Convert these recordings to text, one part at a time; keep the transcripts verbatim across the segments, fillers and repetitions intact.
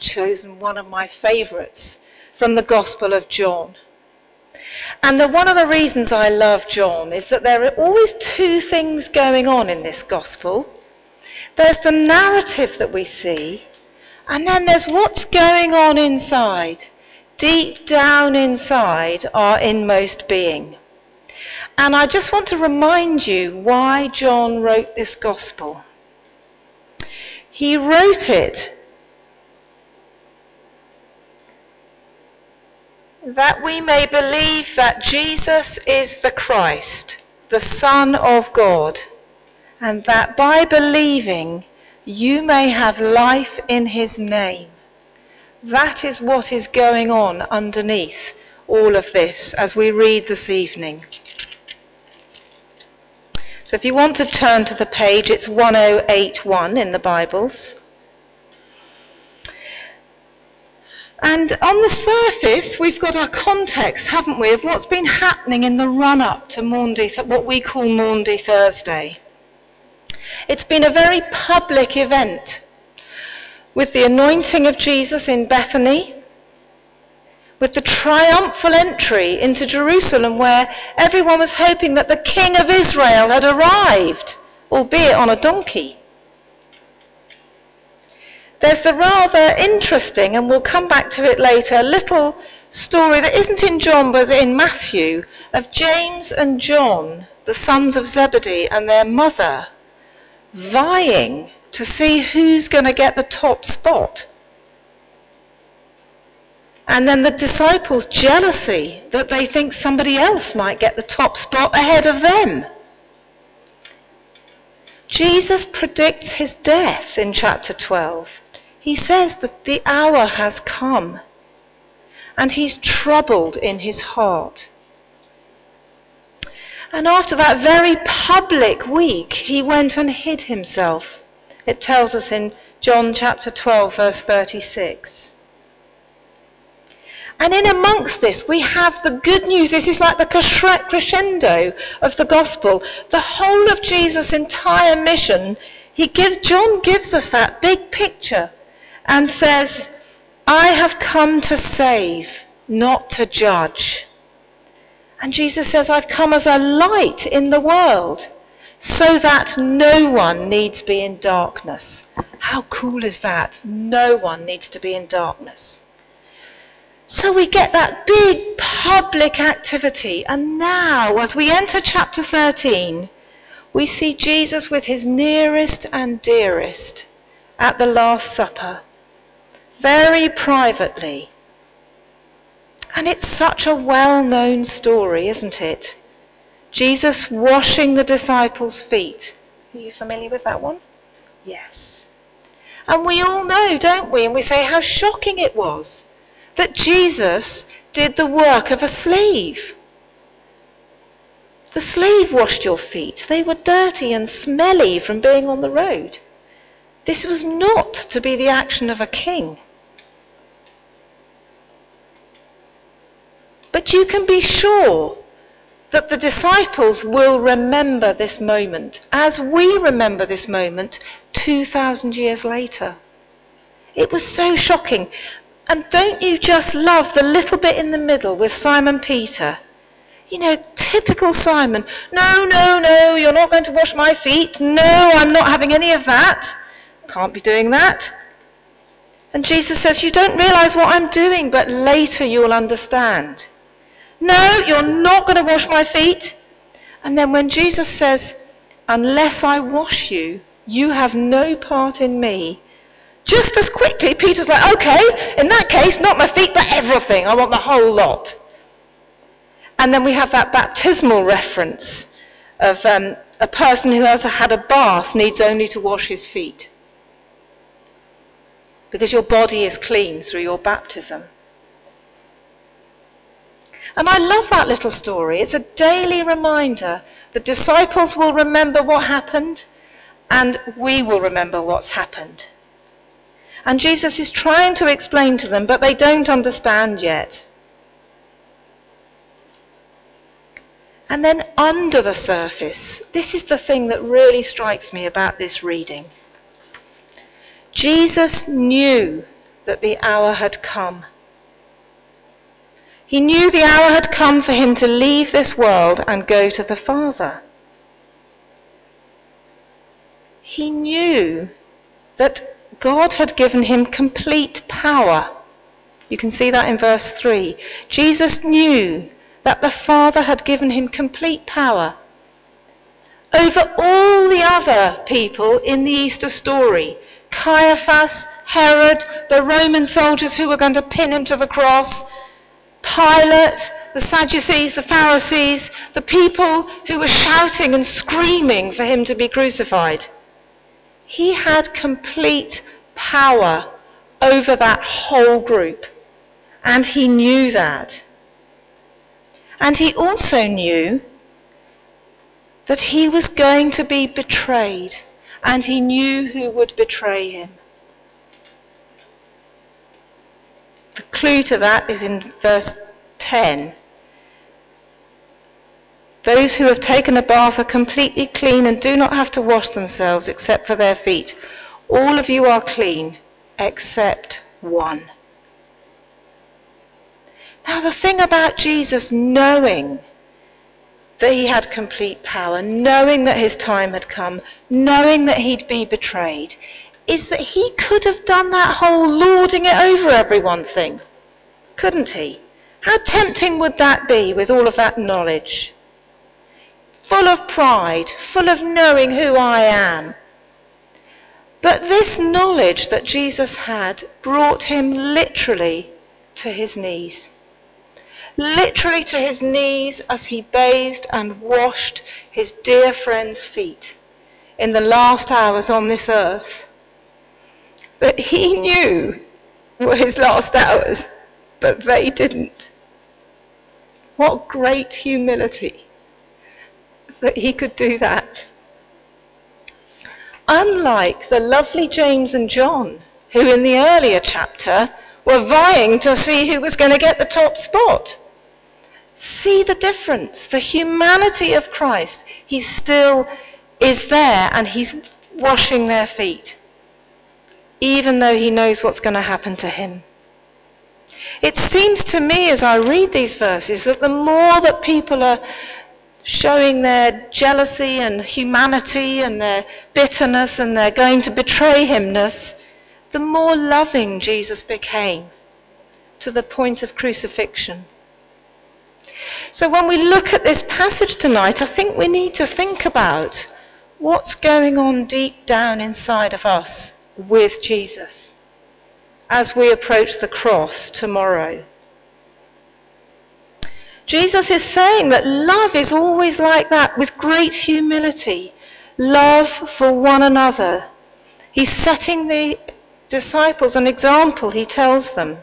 chosen one of my favourites from the Gospel of John. And the, one of the reasons I love John is that there are always two things going on in this Gospel. There's the narrative that we see, and then there's what's going on inside, deep down inside our inmost being. And I just want to remind you why John wrote this Gospel. He wrote it that we may believe that Jesus is the Christ, the Son of God, and that by believing you may have life in his name. That is what is going on underneath all of this as we read this evening. So if you want to turn to the page, it's one oh eight one in the Bibles. And on the surface, we've got our context, haven't we, of what's been happening in the run-up to Maundy, what we call Maundy Thursday. It's been a very public event, with the anointing of Jesus in Bethany, with the triumphal entry into Jerusalem, where everyone was hoping that the King of Israel had arrived, albeit on a donkey. There's the rather interesting, and we'll come back to it later, little story that isn't in John but in Matthew, of James and John, the sons of Zebedee, and their mother, vying to see who's going to get the top spot. And then the disciples' jealousy that they think somebody else might get the top spot ahead of them. Jesus predicts his death in chapter twelve. He says that the hour has come, and he's troubled in his heart. And after that very public week, he went and hid himself. It tells us in John chapter twelve, verse thirty-six. And in amongst this, we have the good news. This is like the crescendo of the gospel. The whole of Jesus' entire mission, he gives, John gives us that big picture and says, I have come to save, not to judge. And Jesus says, I've come as a light in the world, so that no one needs be in darkness. How cool is that? No one needs to be in darkness. So we get that big public activity. And now, as we enter chapter thirteen, we see Jesus with his nearest and dearest at the Last Supper, very privately. And it's such a well-known story, isn't it? Jesus washing the disciples' feet. Are you familiar with that one? Yes. And we all know, don't we? And we say how shocking it was that Jesus did the work of a slave. The slave washed your feet. They were dirty and smelly from being on the road. This was not to be the action of a king. But you can be sure that the disciples will remember this moment, as we remember this moment two thousand years later. It was so shocking. And don't you just love the little bit in the middle with Simon Peter? You know, typical Simon. No, no, no, you're not going to wash my feet. No, I'm not having any of that. Can't be doing that. And Jesus says, you don't realize what I'm doing, but later you'll understand. No, you're not going to wash my feet. And then when Jesus says, unless I wash you, you have no part in me. Just as quickly, Peter's like, okay, in that case, not my feet, but everything. I want the whole lot. And then we have that baptismal reference of um, a person who has had a bath needs only to wash his feet, because your body is clean through your baptism. And I love that little story. It's a daily reminder. The disciples will remember what happened, and we will remember what's happened. And Jesus is trying to explain to them, but they don't understand yet. And then under the surface, this is the thing that really strikes me about this reading. Jesus knew that the hour had come. He knew the hour had come for him to leave this world and go to the Father. He knew that God had given him complete power. You can see that in verse three. Jesus knew that the Father had given him complete power over all the other people in the Easter story. Caiaphas, Herod, the Roman soldiers who were going to pin him to the cross, Pilate, the Sadducees, the Pharisees, the people who were shouting and screaming for him to be crucified. He had complete power over that whole group, and he knew that. And he also knew that he was going to be betrayed, and he knew who would betray him. The clue to that is in verse ten. Those who have taken a bath are completely clean and do not have to wash themselves except for their feet. All of you are clean except one. Now the thing about Jesus knowing that he had complete power, knowing that his time had come, knowing that he'd be betrayed, is that he could have done that whole lording it over everyone thing, couldn't he? How tempting would that be with all of that knowledge? Full of pride, full of knowing who I am. But this knowledge that Jesus had brought him literally to his knees. Literally to his knees as he bathed and washed his dear friends' feet in the last hours on this earth. That he knew were his last hours, but they didn't. What great humility that he could do that. Unlike the lovely James and John, who in the earlier chapter were vying to see who was going to get the top spot. See the difference, the humanity of Christ. He still is there and he's washing their feet, even though he knows what's going to happen to him. It seems to me as I read these verses that the more that people are showing their jealousy and humanity and their bitterness and their going to betray himness, the more loving Jesus became to the point of crucifixion. So when we look at this passage tonight, I think we need to think about what's going on deep down inside of us with Jesus as we approach the cross tomorrow. Jesus is saying that love is always like that, with great humility. Love for one another. He's setting the disciples an example, he tells them.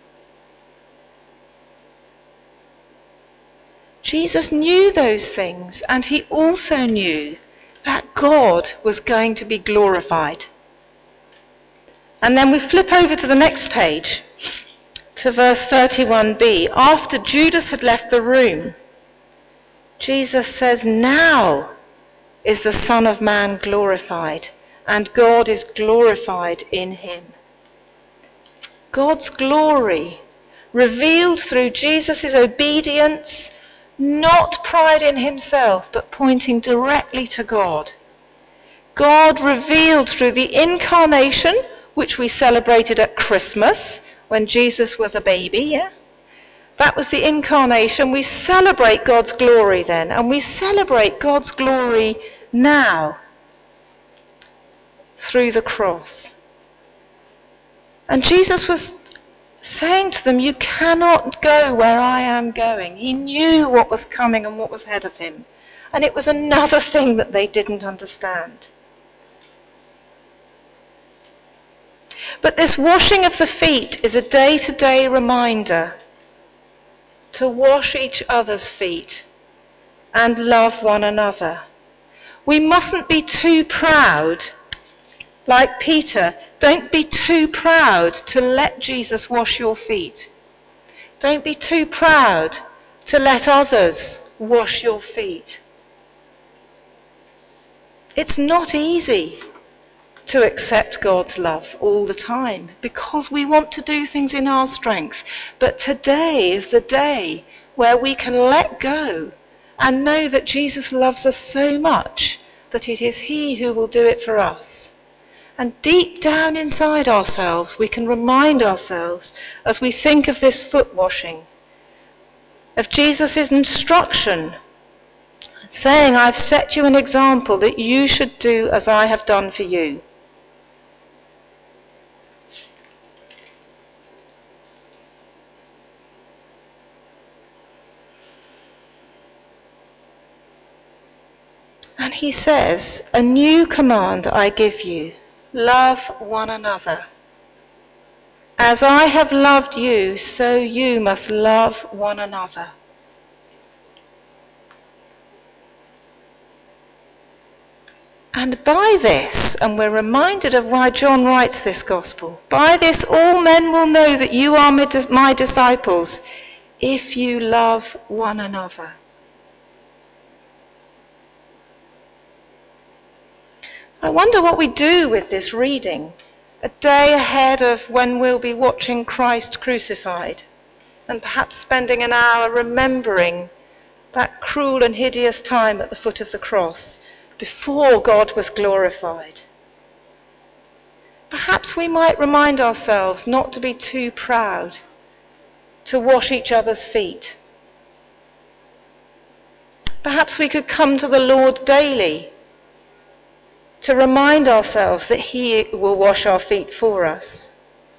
Jesus knew those things, and he also knew that God was going to be glorified. And then we flip over to the next page, to verse thirty-one b. After Judas had left the room, Jesus says, "Now is the Son of Man glorified, and God is glorified in him." God's glory revealed through Jesus' obedience, not pride in himself, but pointing directly to God. God revealed through the incarnation, which we celebrated at Christmas, when Jesus was a baby, yeah? That was the incarnation. We celebrate God's glory then, and we celebrate God's glory now through the cross. And Jesus was saying to them, you cannot go where I am going. He knew what was coming and what was ahead of him. And it was another thing that they didn't understand. But this washing of the feet is a day-to-day reminder to wash each other's feet and love one another. We mustn't be too proud, like Peter. Don't be too proud to let Jesus wash your feet. Don't be too proud to let others wash your feet. It's not easy to accept God's love all the time because we want to do things in our strength. But today is the day where we can let go and know that Jesus loves us so much that it is he who will do it for us. And deep down inside ourselves, we can remind ourselves, as we think of this foot washing, of Jesus' instruction, saying, I've set you an example that you should do as I have done for you. And he says, a new command I give you, love one another. As I have loved you, so you must love one another. And by this, and we're reminded of why John writes this gospel, by this all men will know that you are my disciples, if you love one another. I wonder what we do with this reading, a day ahead of when we'll be watching Christ crucified, and perhaps spending an hour remembering that cruel and hideous time at the foot of the cross, before God was glorified. Perhaps we might remind ourselves not to be too proud to wash each other's feet. Perhaps we could come to the Lord daily to remind ourselves that he will wash our feet for us.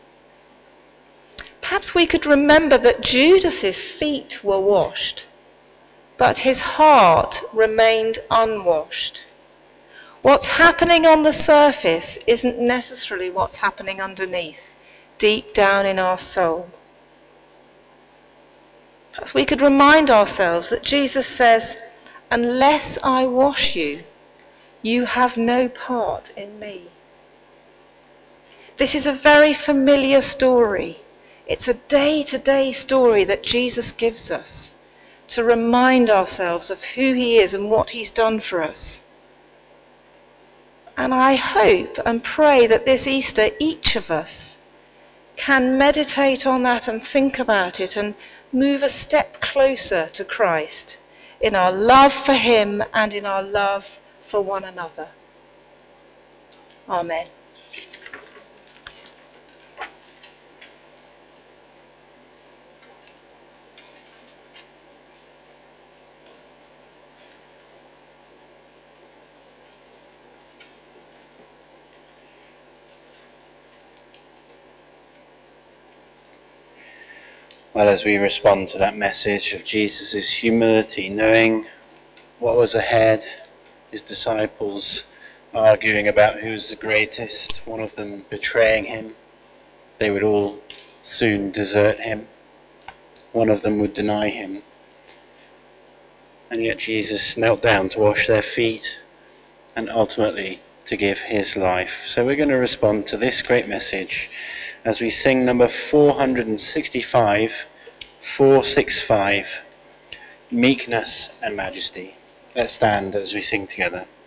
Perhaps we could remember that Judas's feet were washed, but his heart remained unwashed. What's happening on the surface isn't necessarily what's happening underneath, deep down in our soul. Perhaps we could remind ourselves that Jesus says, unless I wash you, you have no part in me. This is a very familiar story. It's a day-to-day story that Jesus gives us to remind ourselves of who he is and what he's done for us. And I hope and pray that this Easter, each of us can meditate on that and think about it and move a step closer to Christ in our love for him and in our love for one another. Amen. Well, as we respond to that message of Jesus' humility, knowing what was ahead, his disciples arguing about who's the greatest, one of them betraying him, they would all soon desert him, one of them would deny him, and yet Jesus knelt down to wash their feet and ultimately to give his life. So we're going to respond to this great message as we sing number four sixty-five, four sixty-five, Meekness and Majesty. Let's stand as we sing together.